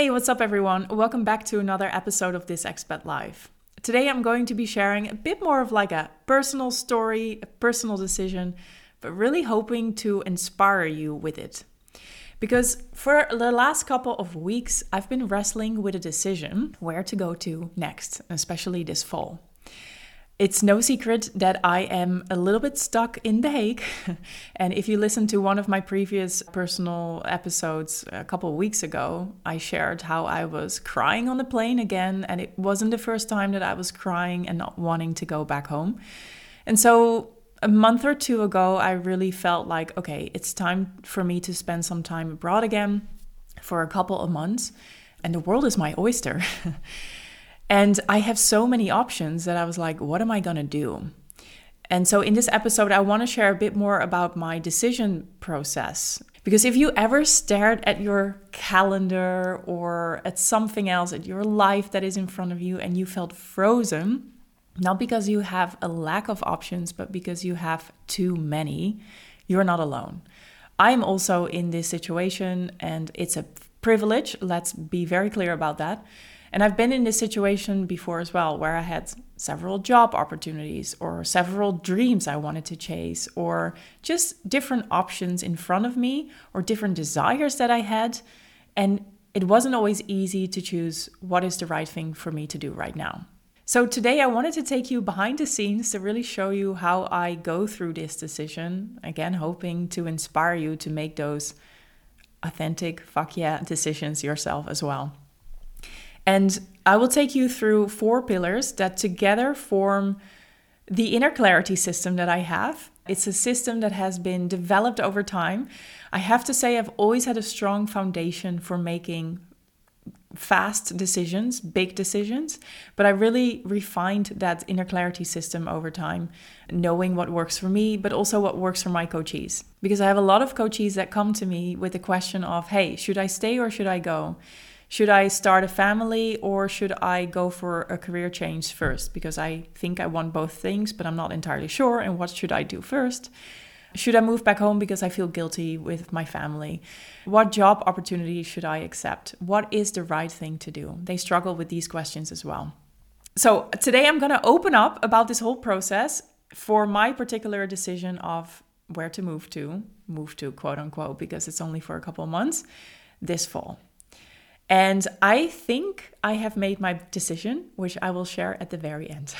Hey, what's up everyone? Welcome back to another episode of This Expat Life. Today I'm going to be sharing a bit more of like a personal story, a personal decision, but really hoping to inspire you with it. Because for the last couple of weeks, I've been wrestling with a decision where to go to next, especially this fall. It's no secret that I am a little bit stuck in The Hague. And if you listen to one of my previous personal episodes a couple of weeks ago, I shared how I was crying on the plane again. And it wasn't the first time that I was crying and not wanting to go back home. And so a month or two ago, I really felt like, okay, it's time for me to spend some time abroad again for a couple of months. And the world is my oyster. And I have so many options that I was like, what am I going to do? And so in this episode, I want to share a bit more about my decision process. Because if you ever stared at your calendar or at something else, at your life that is in front of you, and you felt frozen, not because you have a lack of options, but because you have too many, you're not alone. I'm also in this situation, and it's a privilege. Let's be very clear about that. And I've been in this situation before as well, where I had several job opportunities or several dreams I wanted to chase, or just different options in front of me or different desires that I had. And it wasn't always easy to choose what is the right thing for me to do right now. So today I wanted to take you behind the scenes to really show you how I go through this decision. Again, hoping to inspire you to make those authentic, fuck yeah decisions yourself as well. And I will take you through 4 pillars that together form the inner clarity system that I have. It's a system that has been developed over time. I have to say I've always had a strong foundation for making fast decisions, big decisions, but I really refined that inner clarity system over time, knowing what works for me, but also what works for my coachees. Because I have a lot of coachees that come to me with the question of, hey, should I stay or should I go? Should I start a family or should I go for a career change first? Because I think I want both things, but I'm not entirely sure. And what should I do first? Should I move back home because I feel guilty with my family? What job opportunity should I accept? What is the right thing to do? They struggle with these questions as well. So today I'm going to open up about this whole process for my particular decision of where to move to quote unquote, because it's only for a couple of months this fall. And I think I have made my decision, which I will share at the very end.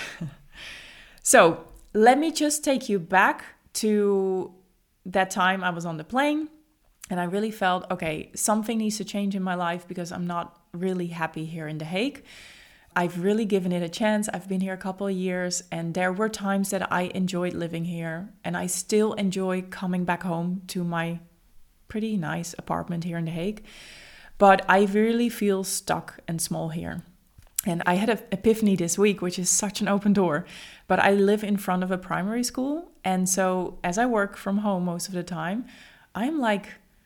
So let me just take you back to that time I was on the plane and I really felt, okay, something needs to change in my life because I'm not really happy here in The Hague. I've really given it a chance. I've been here a couple of years and there were times that I enjoyed living here and I still enjoy coming back home to my pretty nice apartment here in The Hague. But I really feel stuck and small here. And I had an epiphany this week, which is such an open door. But I live in front of a primary school. And so as I work from home most of the time, I'm like,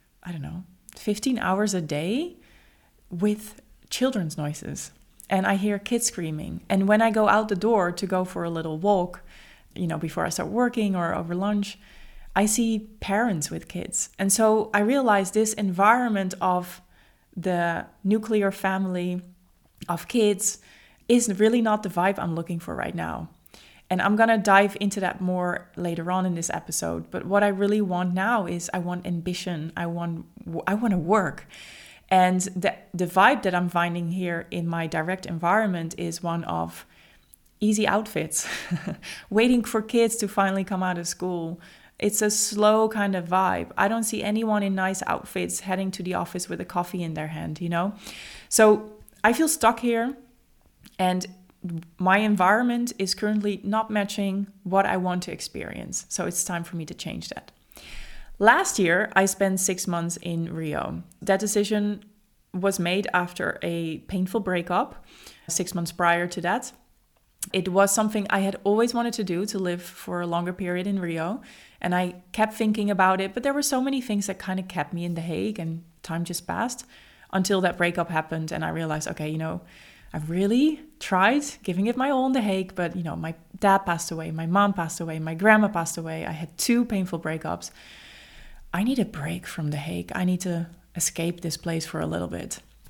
15 hours a day with children's noises. And I hear kids screaming. And when I go out the door to go for a little walk, before I start working or over lunch, I see parents with kids. And so I realize this environment of the nuclear family of kids is really not the vibe I'm looking for right now. And I'm going to dive into that more later on in this episode. But what I really want now is I want ambition. I want to work. And the vibe that I'm finding here in my direct environment is one of easy outfits, waiting for kids to finally come out of school. It's a slow kind of vibe. I don't see anyone in nice outfits heading to the office with a coffee in their hand, So I feel stuck here and my environment is currently not matching what I want to experience. So it's time for me to change that. Last year, I spent 6 months in Rio. That decision was made after a painful breakup 6 months prior to that. It was something I had always wanted to do, to live for a longer period in Rio. And I kept thinking about it, but there were so many things that kind of kept me in The Hague and time just passed until that breakup happened. And I realized, okay, I really tried giving it my all in The Hague, but my dad passed away, my mom passed away, my grandma passed away. I had 2 painful breakups. I need a break from The Hague. I need to escape this place for a little bit.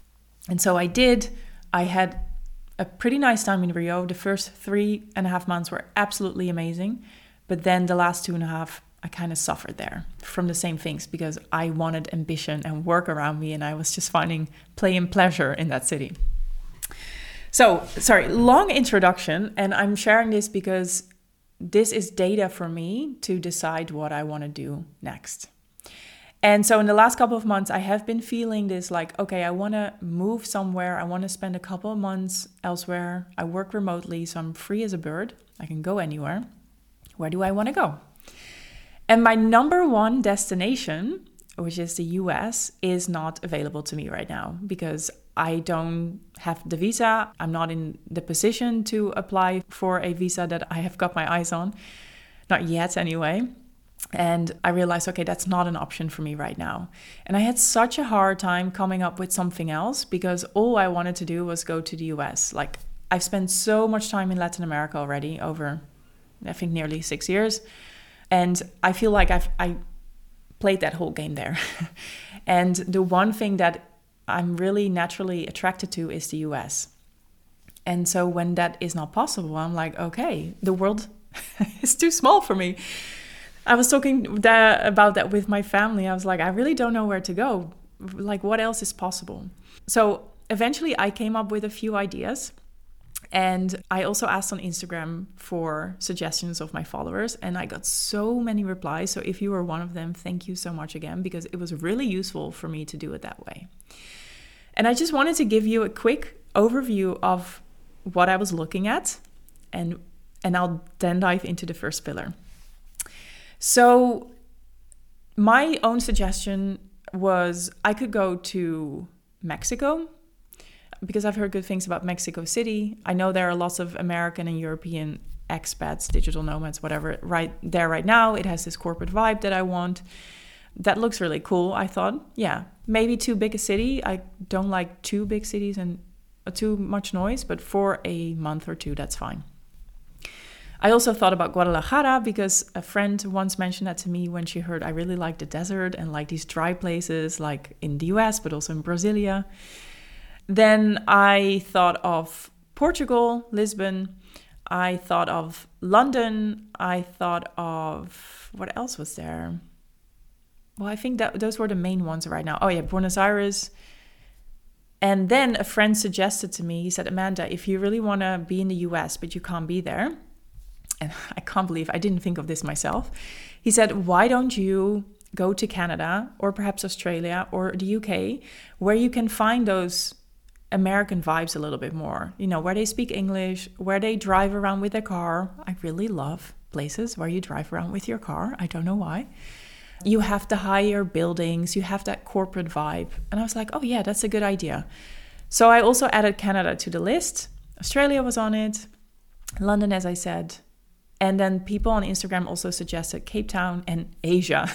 And so I did. I had a pretty nice time in Rio. The first 3.5 months were absolutely amazing. But then the last 2.5, I kind of suffered there from the same things because I wanted ambition and work around me, and I was just finding play and pleasure in that city. So, sorry, long introduction, and I'm sharing this because this is data for me to decide what I want to do next. And so in the last couple of months, I have been feeling this like, okay, I want to move somewhere. I want to spend a couple of months elsewhere. I work remotely, so I'm free as a bird. I can go anywhere. Where do I want to go? And my number one destination, which is the US, is not available to me right now because I don't have the visa. I'm not in the position to apply for a visa that I have got my eyes on. Not yet, anyway. And I realized, okay, that's not an option for me right now. And I had such a hard time coming up with something else because all I wanted to do was go to the US. Like, I've spent so much time in Latin America already over, I think, nearly 6 years. And I feel like I played that whole game there. And the one thing that I'm really naturally attracted to is the US. And so when that is not possible, I'm like, okay, the world is too small for me. I was talking about that with my family. I was like, I really don't know where to go. Like, what else is possible? So eventually I came up with a few ideas. And I also asked on Instagram for suggestions of my followers, and I got so many replies. So if you were one of them, thank you so much again, because it was really useful for me to do it that way. And I just wanted to give you a quick overview of what I was looking at, and I'll then dive into the first pillar. So my own suggestion was I could go to Mexico, because I've heard good things about Mexico City. I know there are lots of American and European expats, digital nomads, whatever, right there right now. It has this corporate vibe that I want. That looks really cool. I thought, yeah, maybe too big a city. I don't like too big cities and too much noise, but for a month or two, that's fine. I also thought about Guadalajara because a friend once mentioned that to me when she heard I really like the desert and like these dry places like in the US, but also in Brasilia. Then I thought of Portugal, Lisbon. I thought of London. I thought of, what else was there? Well, I think that those were the main ones right now. Oh yeah, Buenos Aires. And then a friend suggested to me, he said, Amanda, if you really want to be in the US, but you can't be there, and I can't believe I didn't think of this myself. He said, why don't you go to Canada or perhaps Australia or the UK, where you can find those American vibes a little bit more, you know, where they speak English, where they drive around with their car. I really love places where you drive around with your car. I don't know why. You have the higher buildings, you have that corporate vibe. And I was like, oh yeah, that's a good idea. So I also added Canada to the list. Australia was on it, London, as I said. And then people on Instagram also suggested Cape Town and Asia.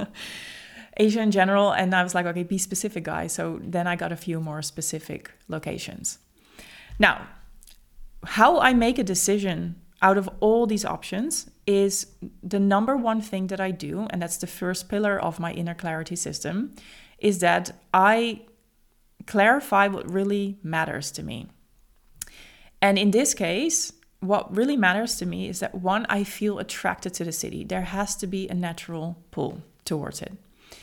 Asia in general, and I was like, okay, be specific, guys. So then I got a few more specific locations. Now, how I make a decision out of all these options is the number one thing that I do, and that's the first pillar of my inner clarity system, is that I clarify what really matters to me. And in this case, what really matters to me is that, one, I feel attracted to the city. There has to be a natural pull towards it.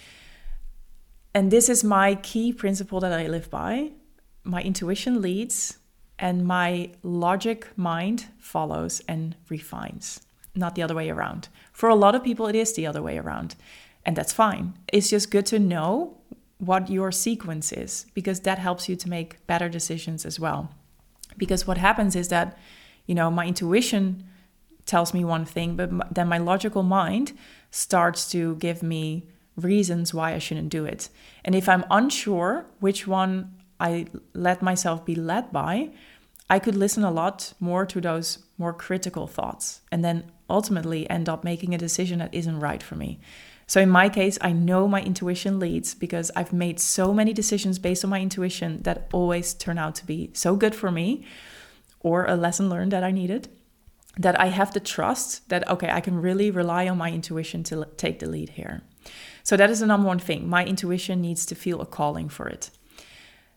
And this is my key principle that I live by. My intuition leads and my logic mind follows and refines, not the other way around. For a lot of people, it is the other way around, and that's fine. It's just good to know what your sequence is, because that helps you to make better decisions as well. Because what happens is that, you know, my intuition tells me one thing, but then my logical mind starts to give me reasons why I shouldn't do it. And if I'm unsure which one I let myself be led by, I could listen a lot more to those more critical thoughts and then ultimately end up making a decision that isn't right for me. So in my case, I know my intuition leads because I've made so many decisions based on my intuition that always turn out to be so good for me, or a lesson learned that I needed, that I have the trust that, okay, I can really rely on my intuition to take the lead here. So that is the number one thing. My intuition needs to feel a calling for it.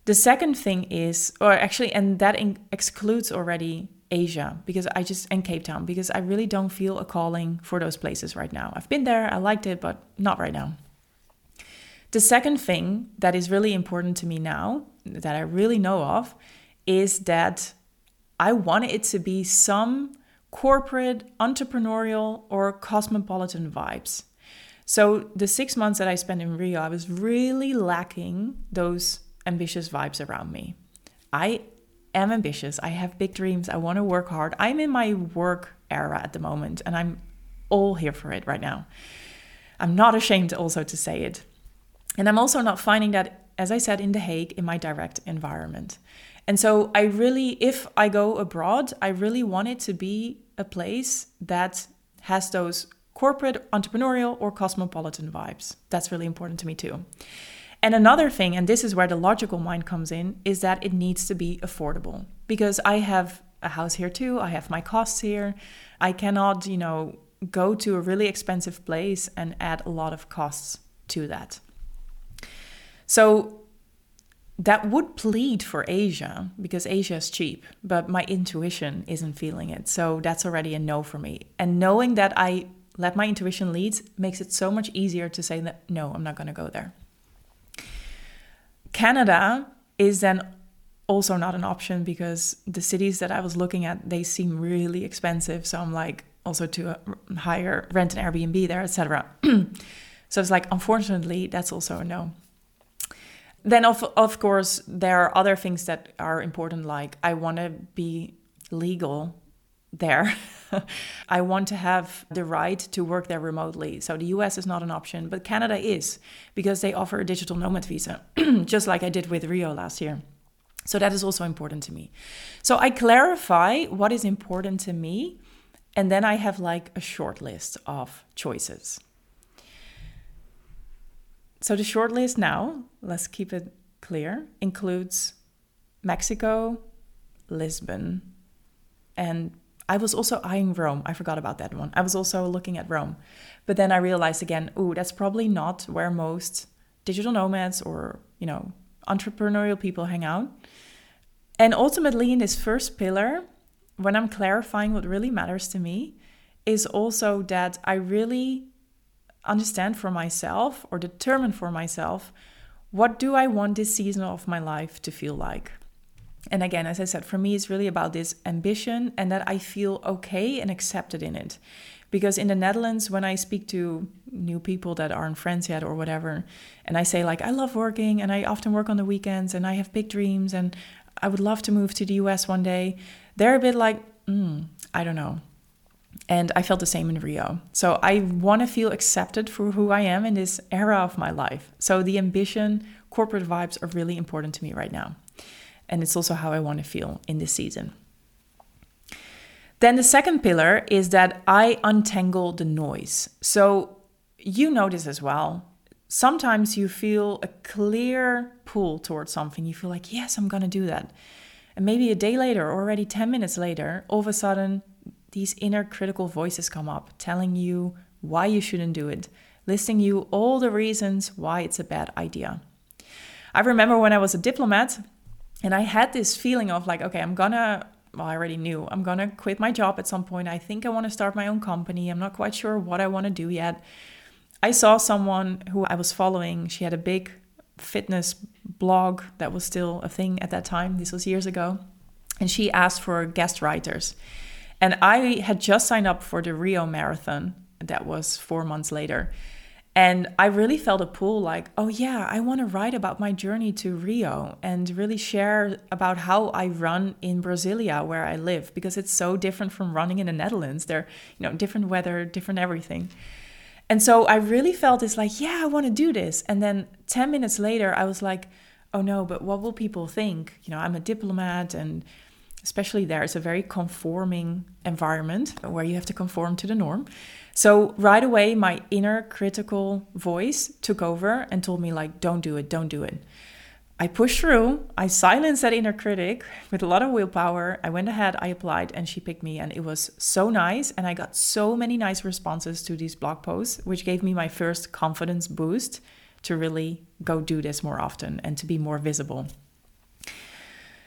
The second thing is, or actually, and that excludes already Asia, and Cape Town, because I really don't feel a calling for those places right now. I've been there, I liked it, but not right now. The second thing that is really important to me now, that I really know of, is that I want it to be some corporate, entrepreneurial, or cosmopolitan vibes. So the 6 months that I spent in Rio, I was really lacking those ambitious vibes around me. I am ambitious. I have big dreams. I want to work hard. I'm in my work era at the moment, and I'm all here for it right now. I'm not ashamed also to say it. And I'm also not finding that, as I said, in The Hague, in my direct environment. And so if I go abroad, I really want it to be a place that has those corporate, entrepreneurial, or cosmopolitan vibes. That's really important to me too. And another thing, and this is where the logical mind comes in, is that it needs to be affordable. Because I have a house here too, I have my costs here. I cannot, go to a really expensive place and add a lot of costs to that. So that would plead for Asia, because Asia is cheap, but my intuition isn't feeling it. So that's already a no for me. And knowing that I let my intuition lead makes it so much easier to say that, no, I'm not going to go there. Canada is then also not an option, because the cities that I was looking at, they seem really expensive. So I'm like, also to rent an Airbnb there, etc. So it's like, unfortunately, that's also a no. Then, of course, there are other things that are important, like I want to be legal there. I want to have the right to work there remotely. So the US is not an option, but Canada is, because they offer a digital nomad visa, just like I did with Rio last year. So that is also important to me. So I clarify what is important to me, and then I have like a short list of choices. So the short list now, let's keep it clear, includes Mexico, Lisbon, and I was also eyeing Rome. I forgot about that one. I was also looking at Rome. But then I realized again, that's probably not where most digital nomads or, entrepreneurial people hang out. And ultimately in this first pillar, when I'm clarifying what really matters to me, is also that I really understand for myself, or determine for myself, what do I want this season of my life to feel like? And again, as I said, for me, it's really about this ambition, and that I feel okay and accepted in it. Because in the Netherlands, when I speak to new people that aren't friends yet or whatever, and I say like, I love working and I often work on the weekends and I have big dreams and I would love to move to the US one day, they're a bit like, I don't know. And I felt the same in Rio. So I want to feel accepted for who I am in this era of my life. So the ambition, corporate vibes are really important to me right now. And it's also how I want to feel in this season. Then the second pillar is that I untangle the noise. So you know this as well. Sometimes you feel a clear pull towards something. You feel like, yes, I'm going to do that. And maybe a day later, or already 10 minutes later, all of a sudden, these inner critical voices come up telling you why you shouldn't do it, listing you all the reasons why it's a bad idea. I remember when I was a diplomat and I had this feeling of like, okay, I already knew I'm going to quit my job at some point. I think I want to start my own company. I'm not quite sure what I want to do yet. I saw someone who I was following. She had a big fitness blog that was still a thing at that time. This was years ago. And she asked for guest writers. And I had just signed up for the Rio Marathon. That was 4 months later. And I really felt a pull like, oh yeah, I want to write about my journey to Rio and really share about how I run in Brasilia, where I live, because it's so different from running in the Netherlands. They're, different weather, different everything. And so I really felt this like, yeah, I want to do this. And then 10 minutes later, I was like, oh no, but what will people think? I'm a diplomat, and especially there, it's a very conforming environment where you have to conform to the norm. So right away, my inner critical voice took over and told me like, don't do it, don't do it. I pushed through, I silenced that inner critic with a lot of willpower. I went ahead, I applied, and she picked me, and it was so nice. And I got so many nice responses to these blog posts, which gave me my first confidence boost to really go do this more often and to be more visible.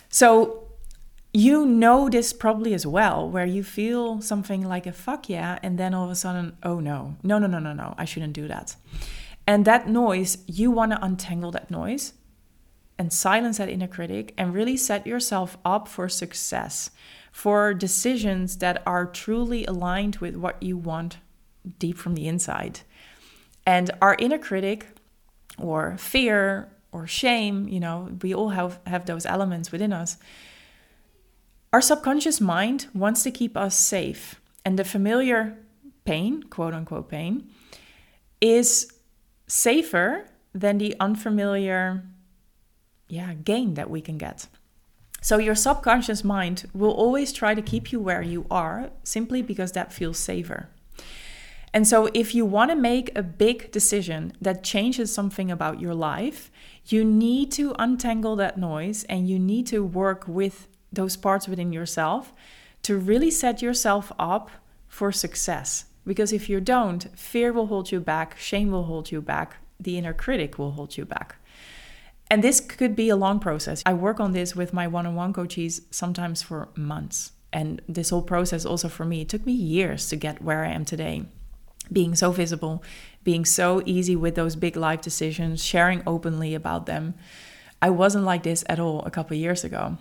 So you know this probably as well, where you feel something like a fuck yeah, and then all of a sudden, oh no, I shouldn't do that. And that noise, you want to untangle that noise and silence that inner critic and really set yourself up for success, for decisions that are truly aligned with what you want deep from the inside. And our inner critic, or fear or shame, we all have those elements within us. Our subconscious mind wants to keep us safe. And the familiar pain, quote unquote pain, is safer than the unfamiliar gain that we can get. So your subconscious mind will always try to keep you where you are simply because that feels safer. And so if you want to make a big decision that changes something about your life, you need to untangle that noise and you need to work with those parts within yourself to really set yourself up for success. Because if you don't, fear will hold you back, shame will hold you back, the inner critic will hold you back. And this could be a long process. I work on this with my one-on-one coaches sometimes for months. And this whole process also for me, it took me years to get where I am today. Being so visible, being so easy with those big life decisions, sharing openly about them. I wasn't like this at all a couple of years ago.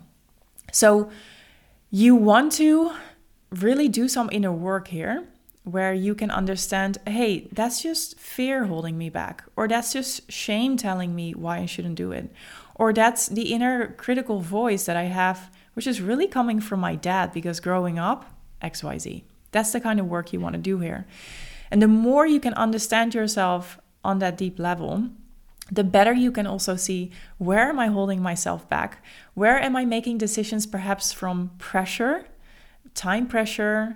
So you want to really do some inner work here where you can understand, hey, that's just fear holding me back, or that's just shame telling me why I shouldn't do it, or that's the inner critical voice that I have, which is really coming from my dad because growing up, XYZ. That's the kind of work you want to do here. And the more you can understand yourself on that deep level, the better you can also see, where am I holding myself back? Where am I making decisions perhaps from pressure, time pressure,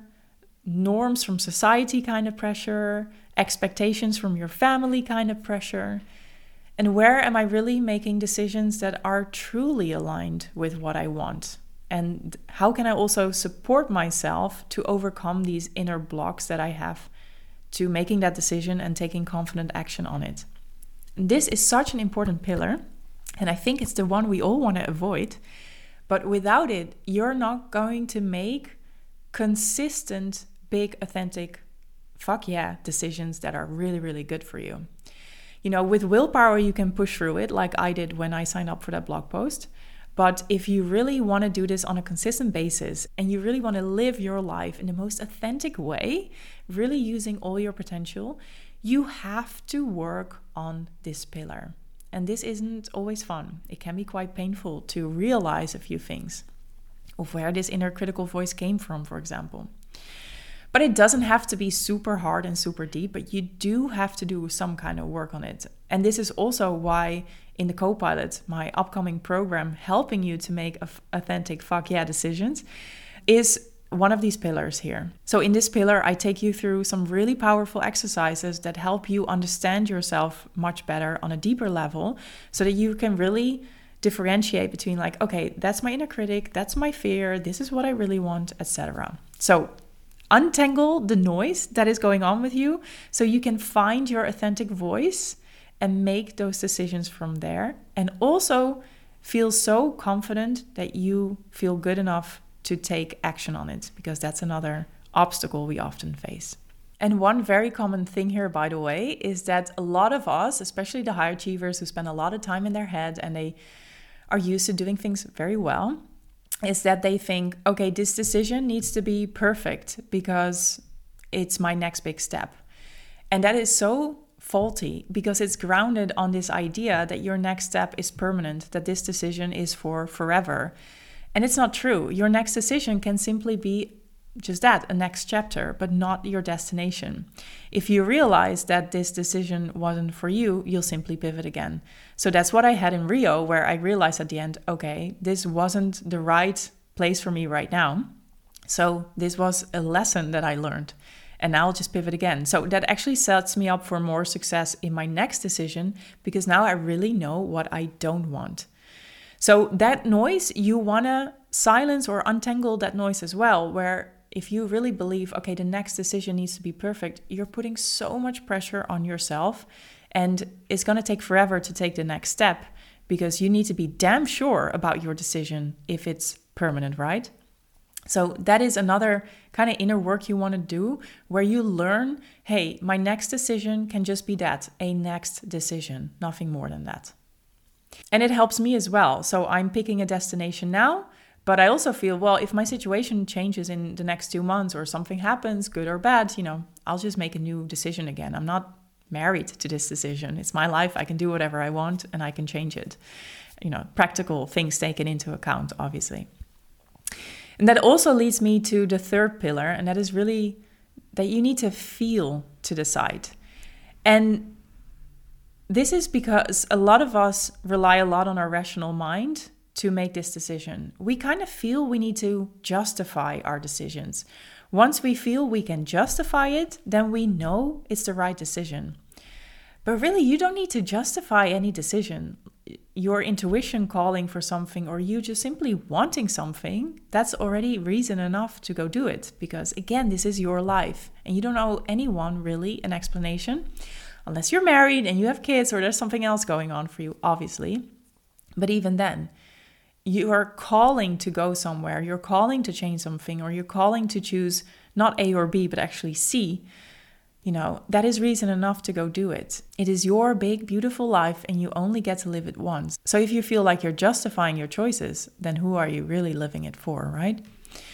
norms from society kind of pressure, expectations from your family kind of pressure? And where am I really making decisions that are truly aligned with what I want? And how can I also support myself to overcome these inner blocks that I have to making that decision and taking confident action on it? This is such an important pillar, and I think it's the one we all want to avoid. But without it, you're not going to make consistent, big, authentic, fuck yeah decisions that are really, really good for you. With willpower, you can push through it like I did when I signed up for that blog post. But if you really want to do this on a consistent basis and you really want to live your life in the most authentic way, really using all your potential, you have to work on this pillar. And this isn't always fun. It can be quite painful to realize a few things of where this inner critical voice came from, for example. But it doesn't have to be super hard and super deep, but you do have to do some kind of work on it. And this is also why in the Copilot, my upcoming program helping you to make authentic fuck yeah decisions, is one of these pillars here. So in this pillar, I take you through some really powerful exercises that help you understand yourself much better on a deeper level so that you can really differentiate between like, okay, that's my inner critic, that's my fear, this is what I really want, etc. So untangle the noise that is going on with you so you can find your authentic voice and make those decisions from there. And also feel so confident that you feel good enough to take action on it, because that's another obstacle we often face. And one very common thing here, by the way, is that a lot of us, especially the high achievers who spend a lot of time in their head and they are used to doing things very well, is that they think, okay, this decision needs to be perfect because it's my next big step. And that is so faulty because it's grounded on this idea that your next step is permanent, that this decision is for forever. And it's not true. Your next decision can simply be just that, a next chapter, but not your destination. If you realize that this decision wasn't for you, you'll simply pivot again. So that's what I had in Rio, where I realized at the end, okay, this wasn't the right place for me right now. So this was a lesson that I learned. And now I'll just pivot again. So that actually sets me up for more success in my next decision, because now I really know what I don't want. So that noise, you want to silence or untangle that noise as well, where if you really believe, okay, the next decision needs to be perfect, you're putting so much pressure on yourself and it's going to take forever to take the next step because you need to be damn sure about your decision if it's permanent, right? So that is another kind of inner work you want to do, where you learn, hey, my next decision can just be that, a next decision, nothing more than that. And it helps me as well. So I'm picking a destination now, but I also feel, well, if my situation changes in the next 2 months or something happens, good or bad, I'll just make a new decision again. I'm not married to this decision. It's my life. I can do whatever I want and I can change it. Practical things taken into account, obviously. And that also leads me to the third pillar, and that is really that you need to feel to decide. And this is because a lot of us rely a lot on our rational mind to make this decision. We kind of feel we need to justify our decisions. Once we feel we can justify it, then we know it's the right decision. But really, you don't need to justify any decision. Your intuition calling for something, or you just simply wanting something, that's already reason enough to go do it. Because again, this is your life and you don't owe anyone really an explanation, unless you're married and you have kids or there's something else going on for you, obviously. But even then, you are calling to go somewhere, you're calling to change something, or you're calling to choose not A or B, but actually C. That is reason enough to go do it. It is your big, beautiful life and you only get to live it once. So if you feel like you're justifying your choices, then who are you really living it for, right?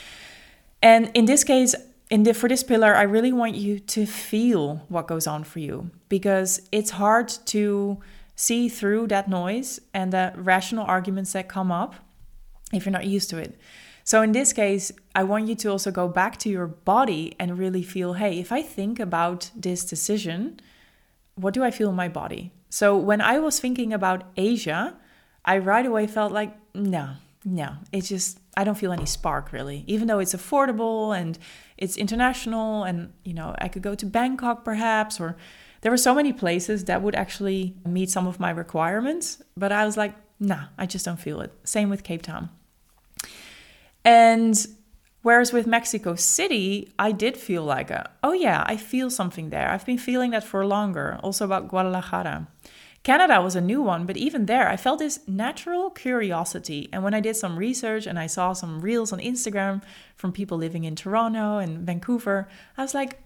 And in this case, for this pillar, I really want you to feel what goes on for you, because it's hard to see through that noise and the rational arguments that come up if you're not used to it. So in this case, I want you to also go back to your body and really feel, hey, if I think about this decision, what do I feel in my body? So when I was thinking about Asia, I right away felt like, no, it's just, I don't feel any spark really, even though it's affordable and it's international and, I could go to Bangkok perhaps, or there were so many places that would actually meet some of my requirements, but I was like, nah, I just don't feel it. Same with Cape Town. And whereas with Mexico City, I did feel like, I feel something there. I've been feeling that for longer. Also about Guadalajara. Canada was a new one, but even there, I felt this natural curiosity. And when I did some research and I saw some reels on Instagram from people living in Toronto and Vancouver, I was like,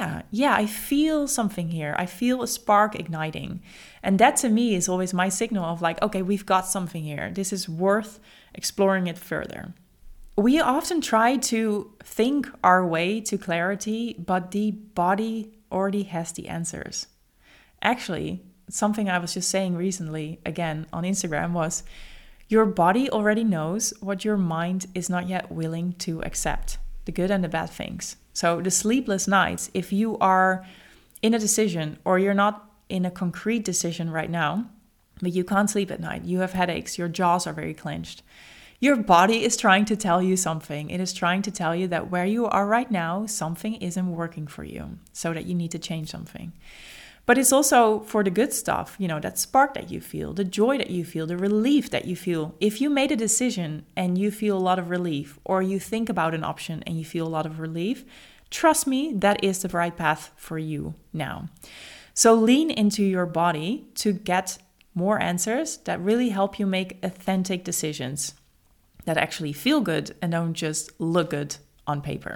I feel something here. I feel a spark igniting. And that to me is always my signal of like, okay, we've got something here. This is worth exploring it further. We often try to think our way to clarity, but the body already has the answers. Actually, something I was just saying recently, again, on Instagram was, your body already knows what your mind is not yet willing to accept, the good and the bad things. So the sleepless nights, if you are in a decision or you're not in a concrete decision right now, but you can't sleep at night, you have headaches, your jaws are very clenched, your body is trying to tell you something. It is trying to tell you that where you are right now, something isn't working for you, so that you need to change something. But it's also for the good stuff, that spark that you feel, the joy that you feel, the relief that you feel. If you made a decision and you feel a lot of relief, or you think about an option and you feel a lot of relief, trust me, that is the right path for you now. So lean into your body to get more answers that really help you make authentic decisions that actually feel good and don't just look good on paper.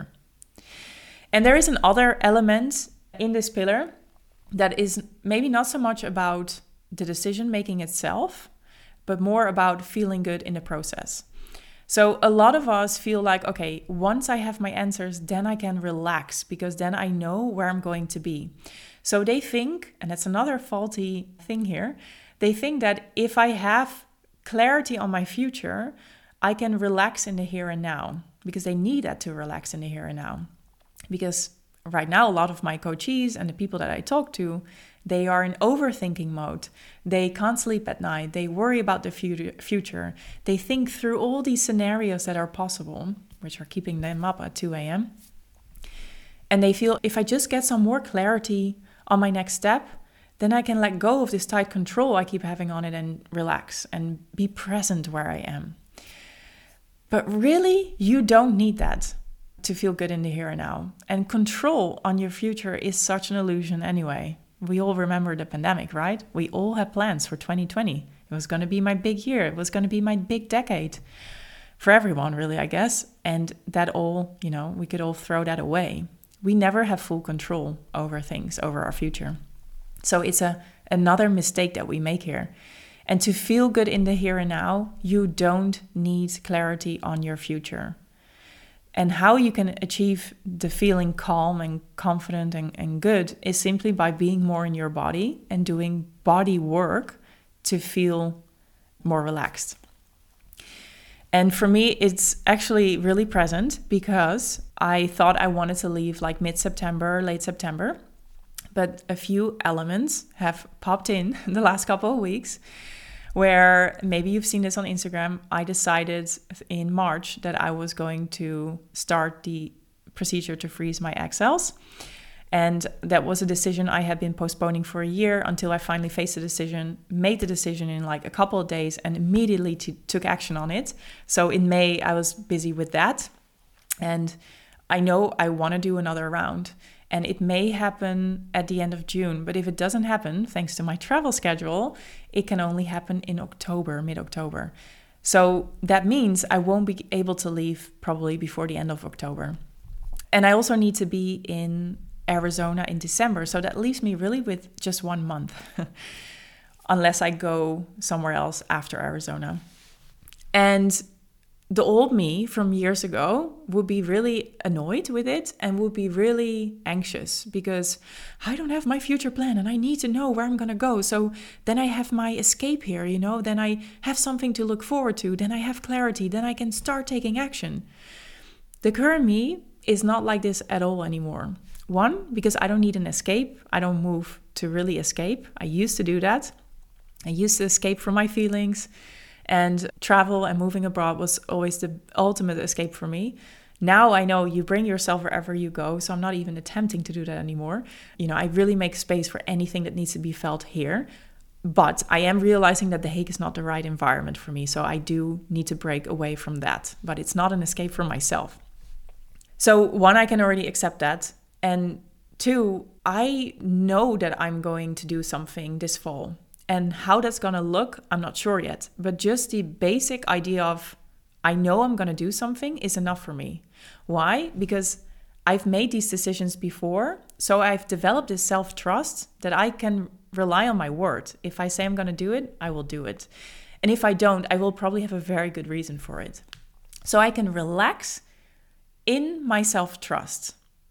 And there is another element in this pillar that is maybe not so much about the decision making itself, but more about feeling good in the process. So a lot of us feel like, okay, once I have my answers, then I can relax because then I know where I'm going to be. So they think, and that's another faulty thing here, they think that if I have clarity on my future, I can relax in the here and now, because they need that to relax in the here and now. Because right now, a lot of my coachees and the people that I talk to, they are in overthinking mode. They can't sleep at night. They worry about the future. They think through all these scenarios that are possible, which are keeping them up at 2 a.m. And they feel, if I just get some more clarity on my next step, then I can let go of this tight control I keep having on it and relax and be present where I am. But really, you don't need that to feel good in the here and now. And control on your future is such an illusion anyway. We all remember the pandemic, right? We all had plans for 2020. It was going to be my big year. It was going to be my big decade for everyone, really, I guess. And that all, we could all throw that away. We never have full control over things, over our future. So it's another mistake that we make here. And to feel good in the here and now, you don't need clarity on your future. And how you can achieve the feeling calm and confident and good is simply by being more in your body and doing body work to feel more relaxed. And for me, it's actually really present because I thought I wanted to leave like mid-September, late September. But a few elements have popped in the last couple of weeks where maybe you've seen this on Instagram. I decided in March that I was going to start the procedure to freeze my egg cells. And that was a decision I had been postponing for a year until I finally faced the decision, made the decision in like a couple of days and immediately took action on it. So in May, I was busy with that. And I know I want to do another round. And it may happen at the end of June. But if it doesn't happen, thanks to my travel schedule, it can only happen in October, mid-October. So that means I won't be able to leave probably before the end of October. And I also need to be in Arizona in December. So that leaves me really with just 1 month, unless I go somewhere else after Arizona. And the old me from years ago would be really annoyed with it and would be really anxious because I don't have my future plan and I need to know where I'm going to go. So then I have my escape here, then I have something to look forward to. Then I have clarity. Then I can start taking action. The current me is not like this at all anymore. One, because I don't need an escape. I don't move to really escape. I used to do that. I used to escape from my feelings. And travel and moving abroad was always the ultimate escape for me. Now I know you bring yourself wherever you go, so I'm not even attempting to do that anymore. I really make space for anything that needs to be felt here. But I am realizing that The Hague is not the right environment for me, so I do need to break away from that. But it's not an escape from myself. So one, I can already accept that. And two, I know that I'm going to do something this fall. And how that's going to look, I'm not sure yet. But just the basic idea of I know I'm going to do something is enough for me. Why? Because I've made these decisions before. So I've developed this self-trust that I can rely on my word. If I say I'm going to do it, I will do it. And if I don't, I will probably have a very good reason for it. So I can relax in my self-trust.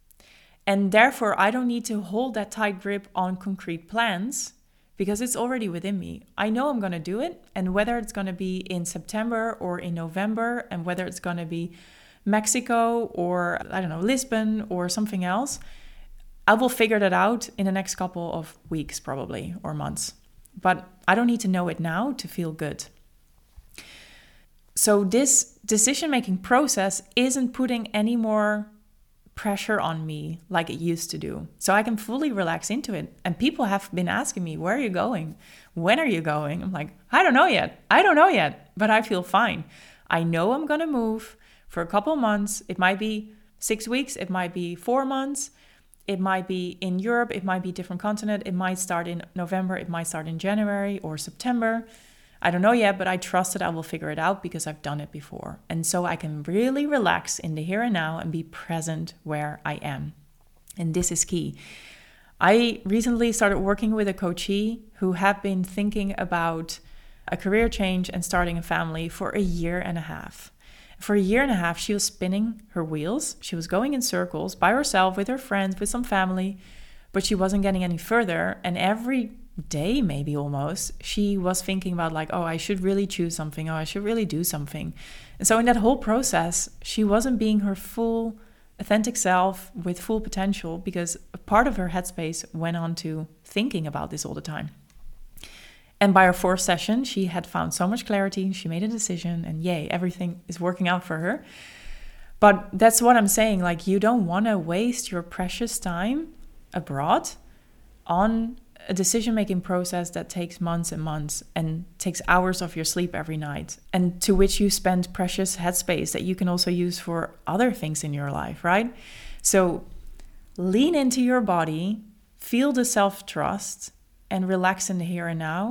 And therefore, I don't need to hold that tight grip on concrete plans because it's already within me. I know I'm going to do it. And whether it's going to be in September or in November, and whether it's going to be Mexico or, Lisbon or something else, I will figure that out in the next couple of weeks probably, or months. But I don't need to know it now to feel good. So this decision-making process isn't putting any more pressure on me like it used to do. So I can fully relax into it. And people have been asking me, where are you going? When are you going? I'm like, I don't know yet, but I feel fine. I know I'm going to move for a couple months. It might be 6 weeks. It might be 4 months. It might be in Europe. It might be a different continent. It might start in November. It might start in January or September. I don't know yet, but I trust that I will figure it out because I've done it before. And so I can really relax in the here and now and be present where I am. And this is key. I recently started working with a coachee who had been thinking about a career change and starting a family for a year and a half. For a year and a half, she was spinning her wheels. She was going in circles by herself, with her friends, with some family, but she wasn't getting any further. And every day, maybe almost, she was thinking about like, oh, I should really choose something. Oh, I should really do something. And so in that whole process, she wasn't being her full authentic self with full potential because a part of her headspace went on to thinking about this all the time. And by our 4th session, she had found so much clarity. She made a decision and yay, everything is working out for her. But that's what I'm saying. Like, you don't want to waste your precious time abroad on a decision-making process that takes months and months and takes hours of your sleep every night, and to which you spend precious headspace that you can also use for other things in your life, right? So lean into your body, feel the self-trust, and relax in the here and now,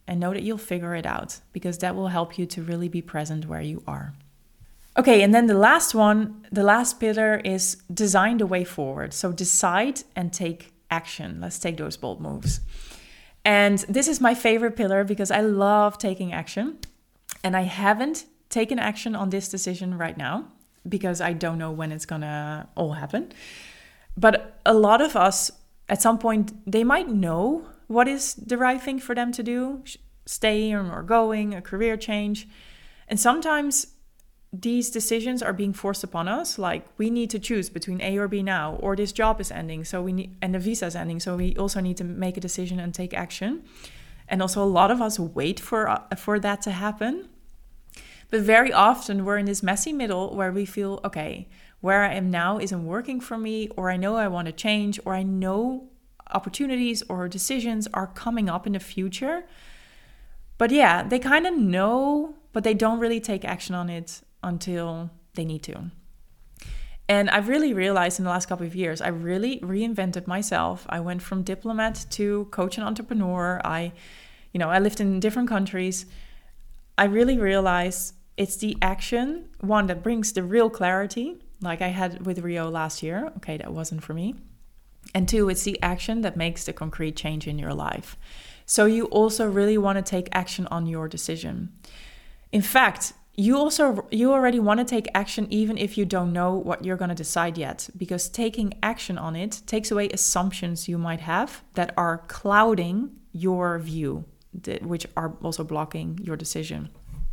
and know that you'll figure it out, because that will help you to really be present where you are. Okay, and then the last pillar is design the way forward. So decide and take action. Let's take those bold moves. And this is my favorite pillar because I love taking action. And I haven't taken action on this decision right now because I don't know when it's gonna all happen. But a lot of us, at some point, they might know what is the right thing for them to do, stay or going, a career change. And sometimes these decisions are being forced upon us, like we need to choose between A or B now, or this job is ending, and the visa is ending, so we also need to make a decision and take action. And also a lot of us wait for that to happen. But very often we're in this messy middle where we feel, okay, where I am now isn't working for me, or I know I want to change, or I know opportunities or decisions are coming up in the future. But yeah, they kind of know, but they don't really take action on it until they need to. And I've really realized in the last couple of years, I really reinvented myself. I went from diplomat to coach and entrepreneur. I lived in different countries. I really realized it's the action, one, that brings the real clarity, like I had with Rio last year. Okay, that wasn't for me. And two, it's the action that makes the concrete change in your life. So you also really want to take action on your decision. In fact, you already want to take action even if you don't know what you're going to decide yet, because taking action on it takes away assumptions you might have that are clouding your view, which are also blocking your decision.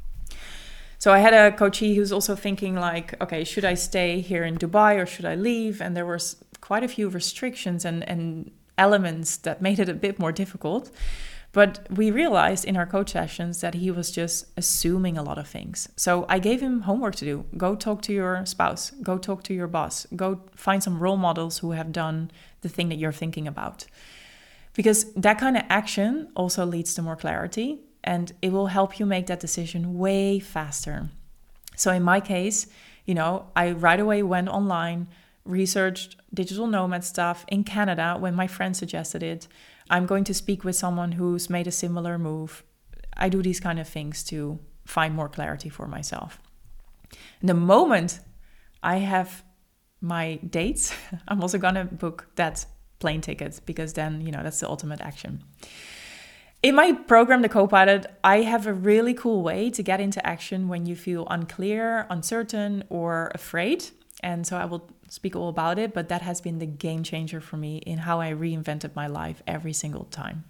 So I had a coachee who's also thinking like, okay, should I stay here in Dubai or should I leave? And there was quite a few restrictions and elements that made it a bit more difficult. But we realized in our coach sessions that he was just assuming a lot of things. So I gave him homework to do. Go talk to your spouse. Go talk to your boss. Go find some role models who have done the thing that you're thinking about. Because that kind of action also leads to more clarity, and it will help you make that decision way faster. So in my case, I right away went online, researched digital nomad stuff in Canada when my friend suggested it. I'm going to speak with someone who's made a similar move. I do these kind of things to find more clarity for myself. And the moment I have my dates, I'm also going to book that plane ticket, because then, that's the ultimate action. In my program, The Copilot, I have a really cool way to get into action when you feel unclear, uncertain, or afraid. And so I will speak all about it, but that has been the game changer for me in how I reinvented my life every single time.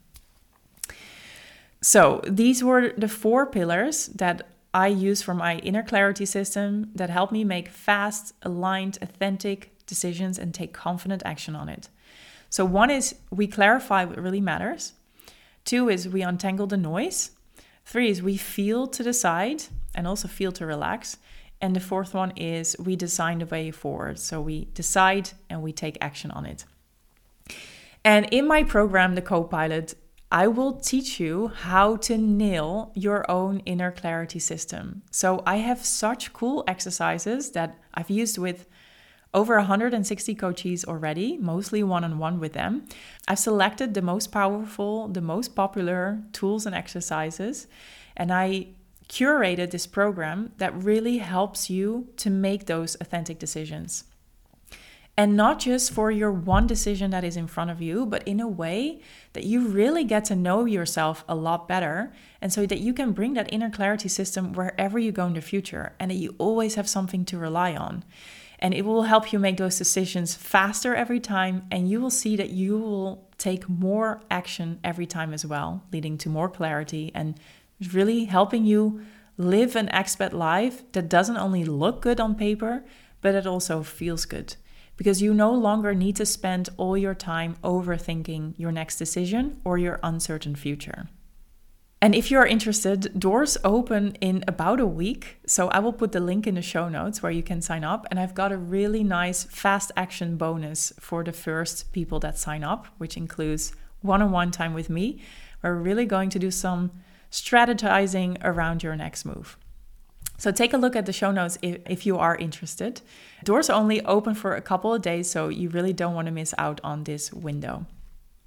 So these were the 4 pillars that I use for my inner clarity system that help me make fast, aligned, authentic decisions and take confident action on it. So 1 is we clarify what really matters. 2 is we untangle the noise. 3 is we feel to decide and also feel to relax. And the 4th one is we design the way forward. So we decide and we take action on it. And in my program, The Copilot, I will teach you how to nail your own inner clarity system. So I have such cool exercises that I've used with over 160 coachees already, mostly one-on-one with them. I've selected the most powerful, the most popular tools and exercises, and I curated this program that really helps you to make those authentic decisions. And not just for your one decision that is in front of you, but in a way that you really get to know yourself a lot better. And so that you can bring that inner clarity system wherever you go in the future, and that you always have something to rely on. And it will help you make those decisions faster every time. And you will see that you will take more action every time as well, leading to more clarity and really helping you live an expat life that doesn't only look good on paper, but it also feels good. Because you no longer need to spend all your time overthinking your next decision or your uncertain future. And if you're interested, doors open in about a week. So I will put the link in the show notes where you can sign up. And I've got a really nice fast action bonus for the first people that sign up, which includes one-on-one time with me. We're really going to do some strategizing around your next move. So take a look at the show notes if you are interested. Doors are only open for a couple of days, so you really don't want to miss out on this window.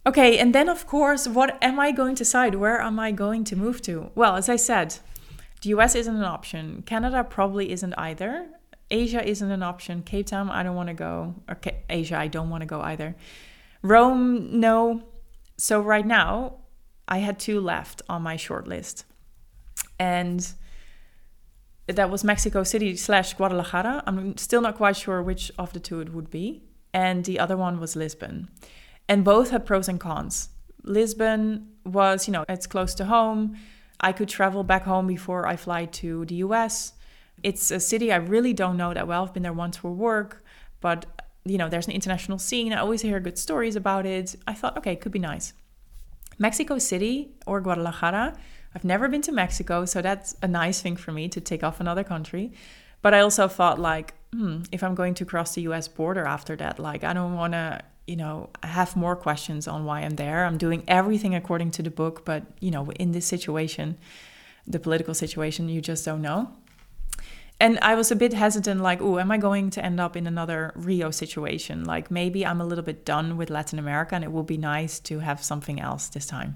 Okay, and then of course, what am I going to decide? Where am I going to move to? Well, as I said, the US isn't an option. Canada probably isn't either. Asia isn't an option. Cape Town, I don't want to go. Or Asia, I don't want to go either. Rome, no. So right now, I had 2 left on my short list. And that was Mexico City / Guadalajara. I'm still not quite sure which of the 2 it would be. And the other one was Lisbon. And both had pros and cons. Lisbon was, it's close to home. I could travel back home before I fly to the US. It's a city I really don't know that well. I've been there once for work, but there's an international scene. I always hear good stories about it. I thought, okay, it could be nice. Mexico City or Guadalajara, I've never been to Mexico, so that's a nice thing for me to take off another country. But I also thought if I'm going to cross the US border after that, I don't want to, have more questions on why I'm there. I'm doing everything according to the book, but, in this situation, the political situation, you just don't know. And I was a bit hesitant, am I going to end up in another Rio situation? Maybe I'm a little bit done with Latin America and it will be nice to have something else this time.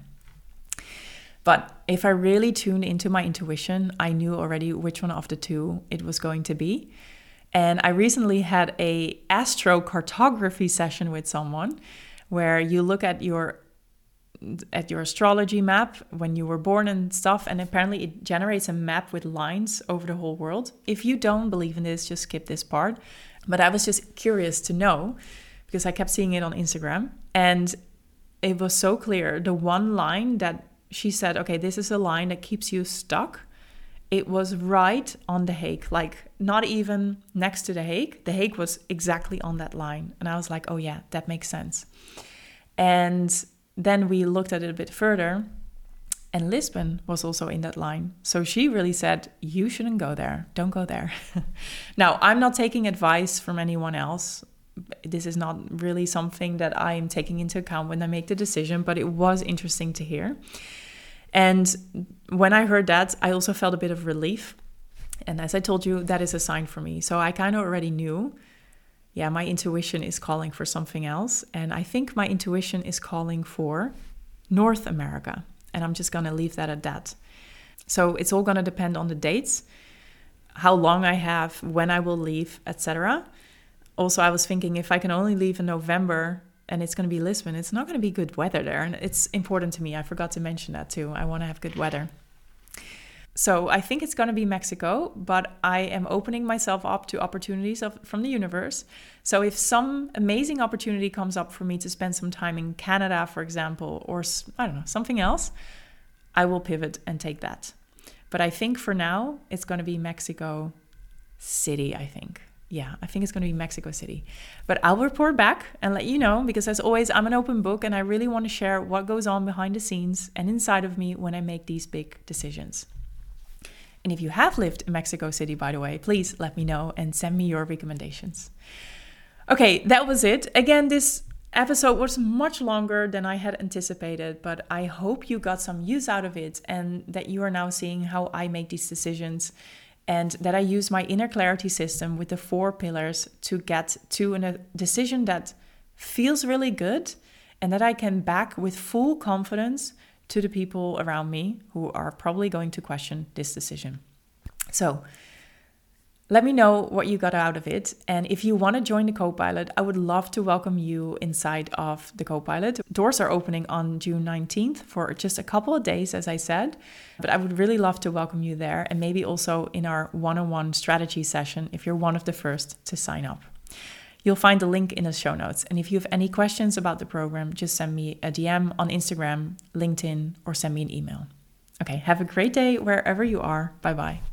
But if I really tuned into my intuition, I knew already which one of the 2 it was going to be. And I recently had a astrocartography session with someone where you look at your astrology map when you were born and stuff, and apparently it generates a map with lines over the whole world. If you don't believe in this, just skip this part. But I was just curious to know because I kept seeing it on Instagram, and it was so clear. The one line that she said, okay, this is a line that keeps you stuck. It was right on The Hague, not even next to The Hague. The Hague was exactly on that line. And I was like, oh yeah, that makes sense. And then we looked at it a bit further, and Lisbon was also in that line. So she really said, you shouldn't go there. Don't go there. Now, I'm not taking advice from anyone else. This is not really something that I am taking into account when I make the decision, but it was interesting to hear. And when I heard that, I also felt a bit of relief. And as I told you, that is a sign for me. So I kind of already knew, my intuition is calling for something else. And I think my intuition is calling for North America. And I'm just going to leave that at that. So it's all going to depend on the dates, how long I have, when I will leave, etc. Also, I was thinking if I can only leave in November and it's going to be Lisbon, it's not going to be good weather there. And it's important to me. I forgot to mention that too. I want to have good weather. So I think it's going to be Mexico, but I am opening myself up to opportunities from the universe. So if some amazing opportunity comes up for me to spend some time in Canada, for example, or I don't know, something else, I will pivot and take that. But I think for now, it's going to be Mexico City, I think. Yeah, I think it's going to be Mexico City. But I'll report back and let you know, because as always, I'm an open book and I really want to share what goes on behind the scenes and inside of me when I make these big decisions. And if you have lived in Mexico City, by the way, please let me know and send me your recommendations. Okay, that was it. Again, this episode was much longer than I had anticipated, but I hope you got some use out of it and that you are now seeing how I make these decisions, and that I use my inner clarity system with the 4 pillars to get to a decision that feels really good and that I can back with full confidence to the people around me who are probably going to question this decision. So let me know what you got out of it. And if you want to join the Copilot, I would love to welcome you inside of the Copilot. Doors are opening on June 19th for just a couple of days, as I said. But I would really love to welcome you there, and maybe also in our one-on-one strategy session if you're one of the first to sign up. You'll find the link in the show notes. And if you have any questions about the program, just send me a DM on Instagram, LinkedIn, or send me an email. Okay, have a great day wherever you are. Bye-bye.